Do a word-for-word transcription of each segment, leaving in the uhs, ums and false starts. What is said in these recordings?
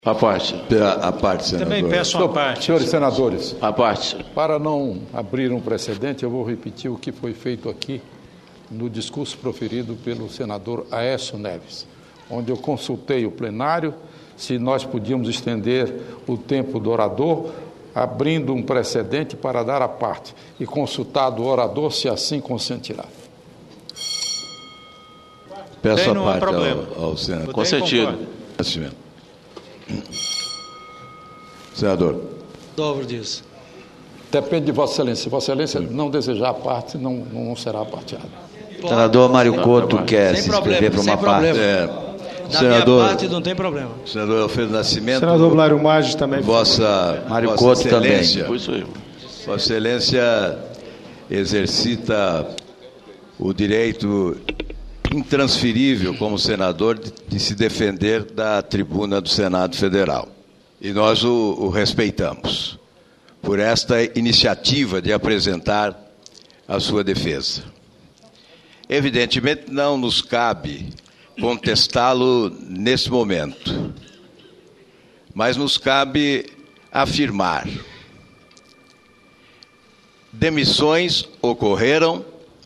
A parte. A parte, senador. Também peço uma parte. Senhores senadores, A parte. para não abrir um precedente, eu vou repetir o que foi feito aqui no discurso proferido pelo senador Aécio Neves, onde eu consultei o plenário se nós podíamos estender o tempo do orador, abrindo um precedente para dar a parte, e consultado o orador se assim consentirá. Peço Tem, a não há parte problema. ao, ao senador. Consentido. Senador. Dobro disso. Depende de Vossa Excelência. Se Vossa Excelência não desejar a parte, não, não será parteado. Senador Mário Couto quer Sem se problema, inscrever para sem uma parte. problema. É. Da Senador, minha parte não tem problema. senador Alfredo Nascimento. Senador Blário Maggi também. Vossa, Mário Vossa Couto Excelência, Foi isso aí. Vossa Excelência exercita o direito intransferível como senador de, de se defender da tribuna do Senado Federal. E nós o, o respeitamos por esta iniciativa de apresentar a sua defesa. Evidentemente, não nos cabe contestá-lo nesse momento, mas nos cabe afirmar: demissões ocorreram,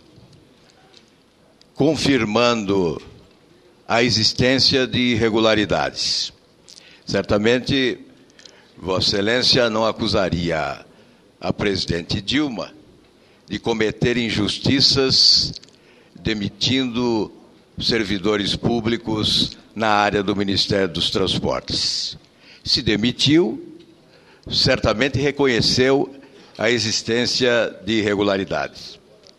confirmando a existência de irregularidades. Certamente, Vossa Excelência não acusaria a presidente Dilma de cometer injustiças demitindo servidores públicos na área do Ministério dos Transportes. Se demitiu, certamente reconheceu a existência de irregularidades.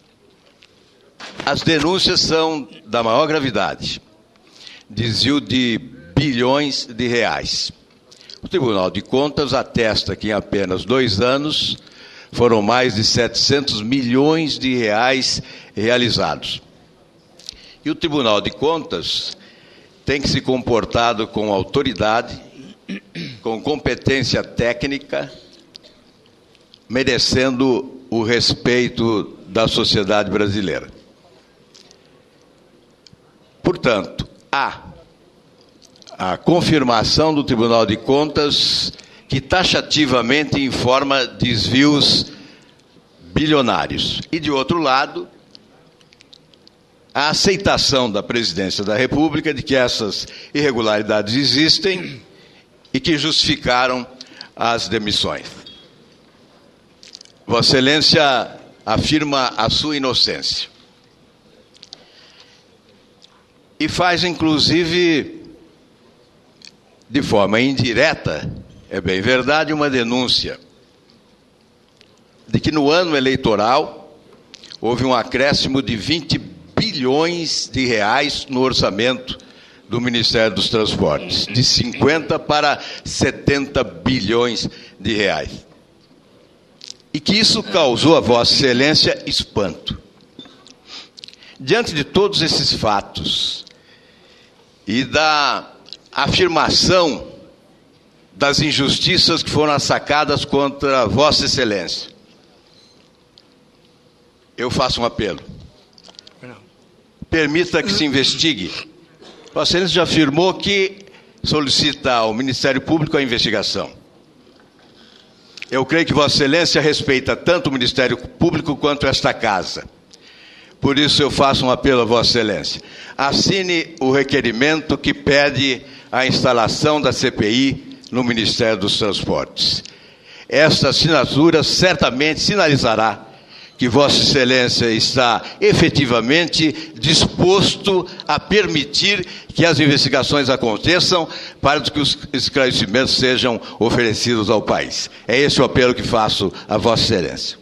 As denúncias são da maior gravidade. Desvio de bilhões de reais. O Tribunal de Contas atesta que em apenas dois anos foram mais de setecentos milhões de reais realizados. E o Tribunal de Contas tem que se comportado com autoridade, com competência técnica, merecendo o respeito da sociedade brasileira. Portanto, há a confirmação do Tribunal de Contas que taxativamente informa desvios bilionários. E, de outro lado, a aceitação da Presidência da República de que essas irregularidades existem e que justificaram as demissões. Vossa Excelência afirma a sua inocência. E faz, inclusive, de forma indireta, é bem verdade, uma denúncia de que no ano eleitoral houve um acréscimo de vinte bilhões de reais no orçamento do Ministério dos Transportes, de cinquenta para setenta bilhões de reais. E que isso causou a Vossa Excelência espanto. Diante de todos esses fatos e da afirmação das injustiças que foram assacadas contra Vossa Excelência, eu faço um apelo. Permita que se investigue. Vossa Excelência já afirmou que solicita ao Ministério Público a investigação. Eu creio que Vossa Excelência respeita tanto o Ministério Público quanto esta Casa. Por isso eu faço um apelo a Vossa Excelência. Assine o requerimento que pede a instalação da C P I no Ministério dos Transportes. Esta assinatura certamente sinalizará que Vossa Excelência está efetivamente disposto a permitir que as investigações aconteçam para que os esclarecimentos sejam oferecidos ao país. É esse o apelo que faço a Vossa Excelência.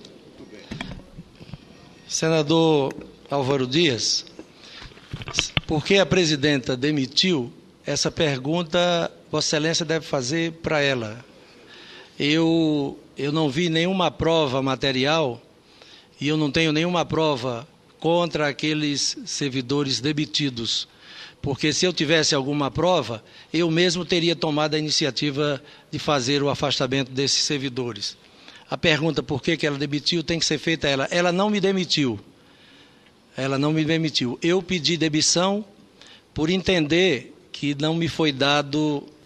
Senador Álvaro Dias, por que a presidenta demitiu? Essa pergunta Vossa Excelência deve fazer para ela. Eu, eu não vi nenhuma prova material e eu não tenho nenhuma prova contra aqueles servidores demitidos, porque se eu tivesse alguma prova, eu mesmo teria tomado a iniciativa de fazer o afastamento desses servidores. A pergunta por que que ela demitiu tem que ser feita a ela. Ela não me demitiu. Ela não me demitiu. Eu pedi demissão por entender que não me foi dado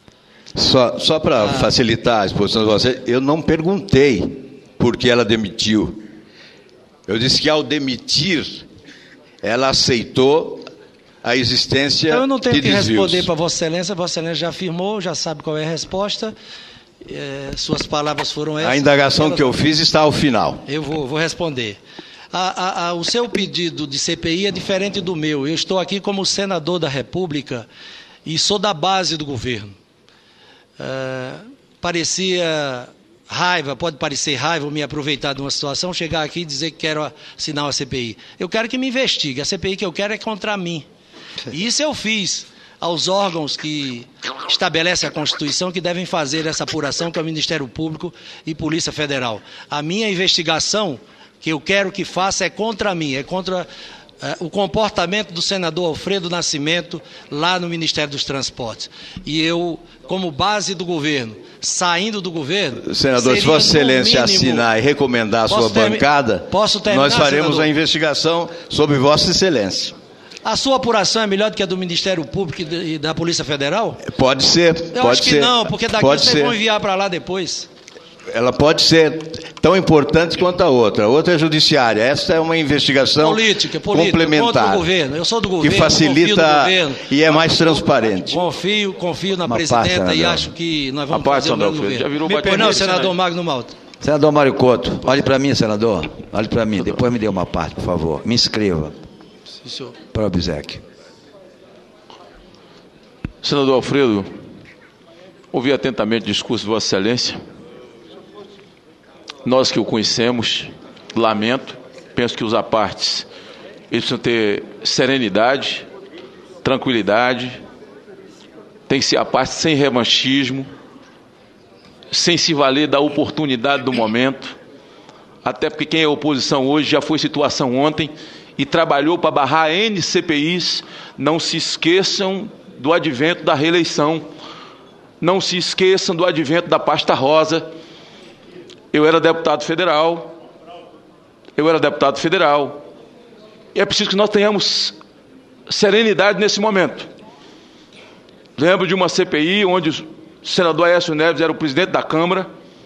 Só, só para ah. facilitar a exposição de você, eu não perguntei por que ela demitiu. Eu disse que, ao demitir, ela aceitou a existência de desvios. Então, eu não tenho que responder para Vossa Excelência. Vossa Excelência já afirmou, já sabe qual é a resposta. É, suas palavras foram essas. A indagação ela... que eu fiz está ao final. Eu vou, vou responder. A, a, a, o seu pedido de C P I é diferente do meu. Eu estou aqui como senador da República e sou da base do governo. É, parecia raiva, pode parecer raiva me aproveitar de uma situação, chegar aqui e dizer que quero assinar uma C P I. Eu quero que me investigue. A C P I que eu quero é contra mim. E isso eu fiz aos órgãos que estabelecem a Constituição, que devem fazer essa apuração, que é o Ministério Público e Polícia Federal. A minha investigação, que eu quero que faça, é contra mim, é contra uh, o comportamento do senador Alfredo Nascimento lá no Ministério dos Transportes. E eu, como base do governo, saindo do governo... Senador, se Vossa Excelência mínimo, assinar e recomendar a sua bancada, posso terminar, nós faremos senador? a investigação sobre Vossa Excelência. A sua apuração é melhor do que a do Ministério Público e da Polícia Federal? Pode ser. Eu pode acho que ser, não, porque daqui pode vocês ser. vão enviar para lá depois. Ela pode ser tão importante quanto a outra. A outra é judiciária. Essa é uma investigação política, política, complementar. Do governo. Eu sou do governo, que facilita governo, e é mais transparente. Confio, confio na uma presidenta parte, e acho que nós vamos uma fazer parte, o mesmo governo. Já virou me perdoe, senador Magno Malta. Senador Mário Couto, olhe para mim, senador. Olhe para mim, depois me dê uma parte, por favor. Me inscreva. Sim, senhor. Para o obséquio. Senador Alfredo, ouvi atentamente o discurso de Vossa Excelência. Nós que o conhecemos, lamento, penso que os apartes eles precisam ter serenidade, tranquilidade, tem que ser aparte sem revanchismo, sem se valer da oportunidade do momento, até porque quem é oposição hoje já foi situação ontem e trabalhou para barrar N C P Is. Não se esqueçam do advento da reeleição, não se esqueçam do advento da pasta rosa. Eu era deputado federal, eu era deputado federal, e é preciso que nós tenhamos serenidade nesse momento. Lembro de uma C P I onde o senador Aécio Neves era o presidente da Câmara,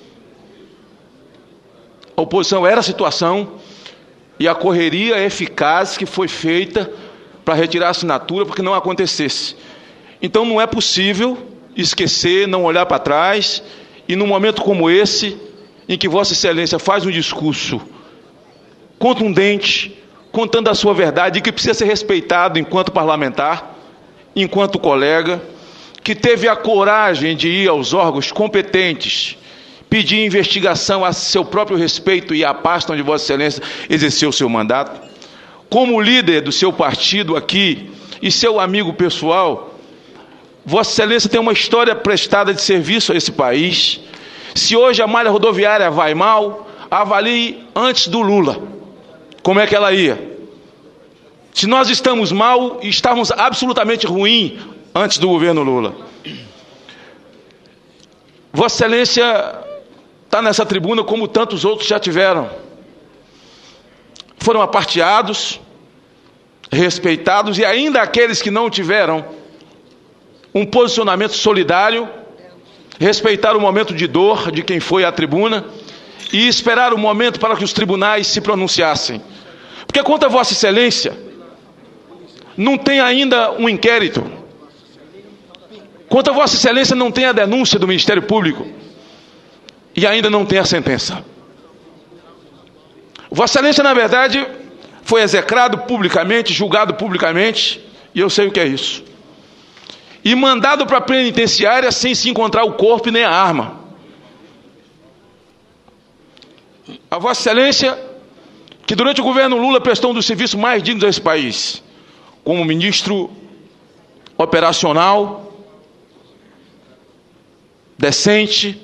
a oposição era a situação, e a correria eficaz que foi feita para retirar a assinatura para que não acontecesse. Então não é possível esquecer, não olhar para trás, e num momento como esse, em que Vossa Excelência faz um discurso contundente, contando a sua verdade, e que precisa ser respeitado enquanto parlamentar, enquanto colega, que teve a coragem de ir aos órgãos competentes, pedir investigação a seu próprio respeito e à pasta onde Vossa Excelência exerceu o seu mandato, como líder do seu partido aqui e seu amigo pessoal, Vossa Excelência tem uma história prestada de serviço a esse país. Se hoje a malha rodoviária vai mal, avalie antes do Lula como é que ela ia. Se nós estamos mal, estamos absolutamente ruim antes do governo Lula. Vossa Excelência está nessa tribuna como tantos outros já tiveram. Foram aparteados, respeitados, e ainda aqueles que não tiveram um posicionamento solidário, respeitar o momento de dor de quem foi à tribuna e esperar o momento para que os tribunais se pronunciassem. Porque quanto a Vossa Excelência, não tem ainda um inquérito. Quanto a Vossa Excelência, não tem a denúncia do Ministério Público e ainda não tem a sentença. Vossa Excelência, na verdade, foi execrado publicamente, julgado publicamente, e eu sei o que é isso. E mandado para a penitenciária sem se encontrar o corpo e nem a arma. A Vossa Excelência, que durante o governo Lula prestou um dos serviços mais dignos a esse país, como ministro operacional, decente,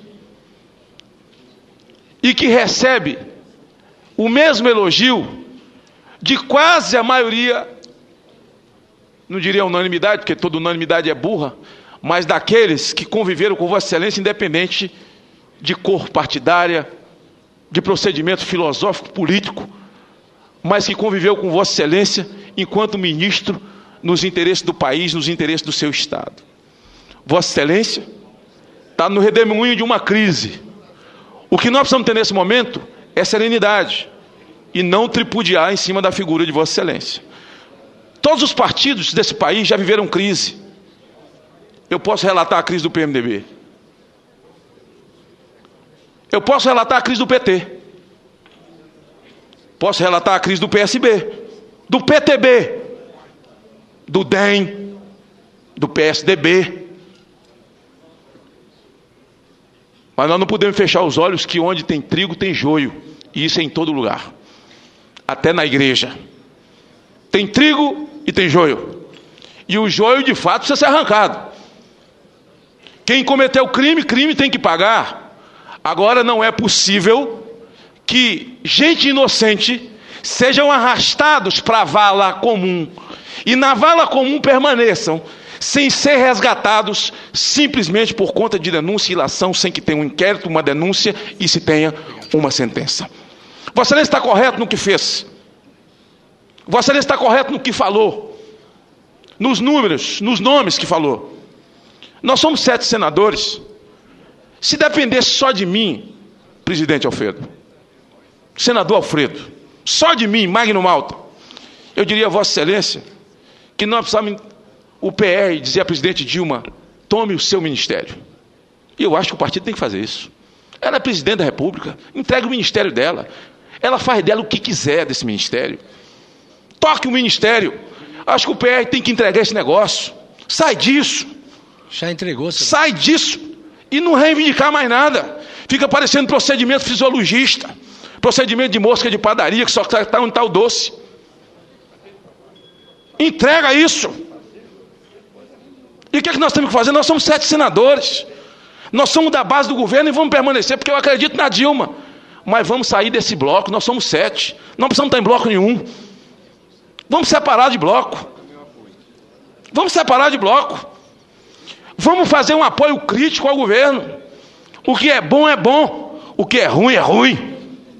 e que recebe o mesmo elogio de quase a maioria, não diria unanimidade, porque toda unanimidade é burra, mas daqueles que conviveram com Vossa Excelência, independente de cor partidária, de procedimento filosófico, político, mas que conviveu com Vossa Excelência enquanto ministro nos interesses do país, nos interesses do seu Estado. Vossa Excelência está no redemoinho de uma crise. O que nós precisamos ter nesse momento é serenidade e não tripudiar em cima da figura de Vossa Excelência. Todos os partidos desse país já viveram crise. Eu posso relatar a crise do P M D B. Eu posso relatar a crise do P T. Posso relatar a crise do P S B, do P T B, do D E M, do P S D B. Mas nós não podemos fechar os olhos que onde tem trigo tem joio. E isso é em todo lugar. Até na igreja. Tem trigo e tem joio. E o joio, de fato, precisa ser arrancado. Quem cometeu crime, crime tem que pagar. Agora não é possível que gente inocente sejam arrastados para a vala comum. E na vala comum permaneçam sem ser resgatados simplesmente por conta de denúncia e ilação, sem que tenha um inquérito, uma denúncia e se tenha uma sentença. Vossa Excelência está correto no que fez. Vossa Excelência está correto no que falou. Nos números, nos nomes que falou. Nós somos sete senadores. Se dependesse só de mim, presidente Alfredo, senador Alfredo, só de mim, Magno Malta, eu diria a Vossa Excelência que nós precisamos, o P R dizia a presidente Dilma, tome o seu ministério. E eu acho que o partido tem que fazer isso. Ela é presidente da República, entregue o ministério dela. Ela faz dela o que quiser desse ministério. Toque o ministério. Acho que o P R tem que entregar esse negócio. Sai disso. Já entregou, senhor. Sai disso. E não reivindicar mais nada. Fica parecendo procedimento fisiologista. Procedimento de mosca de padaria, que só está onde está o doce. Entrega isso. E o que é que nós temos que fazer? Nós somos sete senadores. Nós somos da base do governo e vamos permanecer, porque eu acredito na Dilma. Mas vamos sair desse bloco, nós somos sete. Não precisamos estar em bloco nenhum. Vamos separar de bloco. Vamos separar de bloco. Vamos fazer um apoio crítico ao governo. O que é bom é bom. O que é ruim é ruim.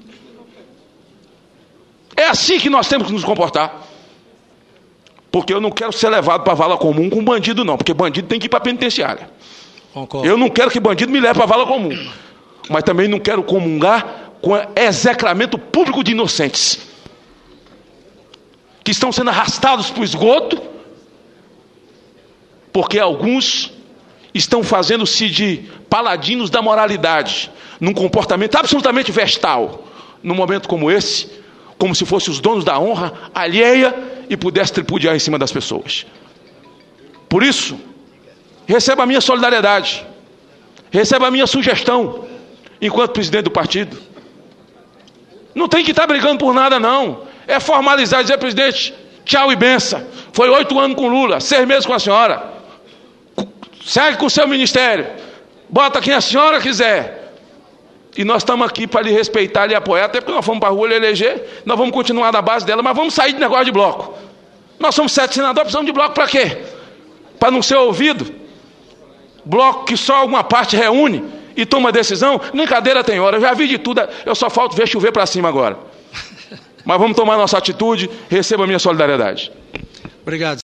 É assim que nós temos que nos comportar. Porque eu não quero ser levado para a vala comum com bandido, não. Porque bandido tem que ir para a penitenciária. Concordo. Eu não quero que bandido me leve para a vala comum. Mas também não quero comungar com execramento público de inocentes. Que estão sendo arrastados para o esgoto. Porque alguns estão fazendo-se de paladinos da moralidade. Num comportamento absolutamente vestal. Num momento como esse. Como se fossem os donos da honra alheia e pudesse tripudiar em cima das pessoas. Por isso, receba a minha solidariedade, receba a minha sugestão, enquanto presidente do partido. Não tem que estar brigando por nada, não. É formalizar e dizer, presidente, tchau e benção. Foi oito anos com Lula, seis meses com a senhora. Segue com o seu ministério. Bota quem a senhora quiser. E nós estamos aqui para lhe respeitar, lhe apoiar, até porque nós fomos para a rua lhe eleger, nós vamos continuar na base dela, mas vamos sair de negócio de bloco. Nós somos sete senadores, precisamos de bloco para quê? Para não ser ouvido? Bloco que só alguma parte reúne e toma decisão? Brincadeira tem hora, eu já vi de tudo, eu só falto ver chover para cima agora. Mas vamos tomar nossa atitude, receba a minha solidariedade. Obrigado.